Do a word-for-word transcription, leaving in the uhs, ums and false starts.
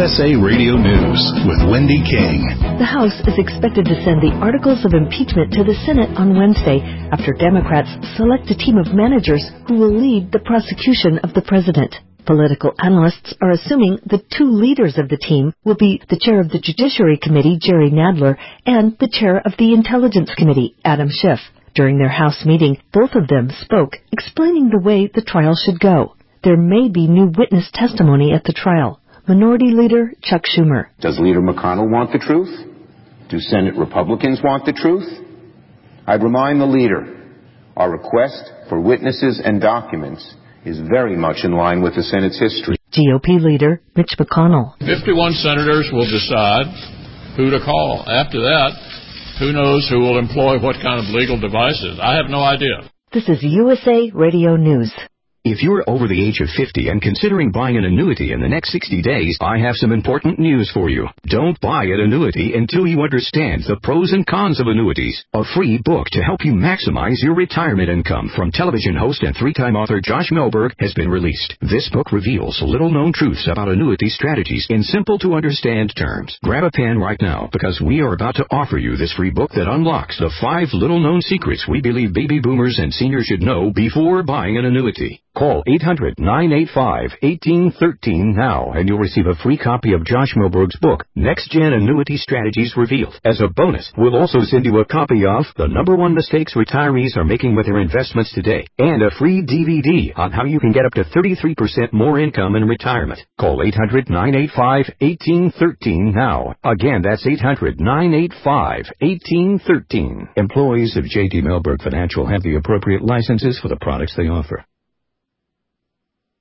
S A Radio News with Wendy King. The House is expected to send the articles of impeachment to the Senate on Wednesday after Democrats select a team of managers who will lead the prosecution of the president. Political analysts are assuming the two leaders of the team will be the chair of the Judiciary Committee, Jerry Nadler, and the chair of the Intelligence Committee, Adam Schiff. During their House meeting, both of them spoke, explaining the way the trial should go. There may be new witness testimony at the trial. Minority Leader Chuck Schumer. Does Leader McConnell want the truth? Do Senate Republicans want the truth? I'd remind the leader, our request for witnesses and documents is very much in line with the Senate's history. G O P Leader Mitch McConnell. fifty-one senators will decide who to call. After that, who knows who will employ what kind of legal devices? I have no idea. This is U S A Radio News. If you're over the age of fifty and considering buying an annuity in the next sixty days, I have some important news for you. Don't buy an annuity until you understand the pros and cons of annuities. A free book to help you maximize your retirement income from television host and three-time author Josh Melberg has been released. This book reveals little-known truths about annuity strategies in simple-to-understand terms. Grab a pen right now because we are about to offer you this free book that unlocks the five little-known secrets we believe baby boomers and seniors should know before buying an annuity. Call eight hundred, nine eight five, one eight one three now and you'll receive a free copy of Josh Melberg's book, Next Gen Annuity Strategies Revealed. As a bonus, we'll also send you a copy of The Number One Mistakes Retirees Are Making with Their Investments Today and a free D V D on how you can get up to thirty-three percent more income in retirement. Call eight hundred, nine eight five, one eight one three now. Again, that's eight hundred, nine eight five, one eight one three. Employees of J D Melberg Financial have the appropriate licenses for the products they offer.